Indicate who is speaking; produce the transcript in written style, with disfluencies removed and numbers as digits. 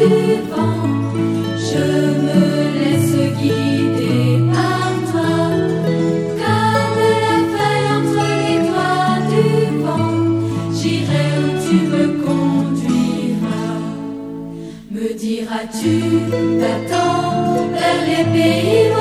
Speaker 1: du vent. Je me laisse guider par toi, comme la feuille entre les doigts du vent. J'irai où tu me conduiras. Me diras-tu, va-t'en vers les pays lointains.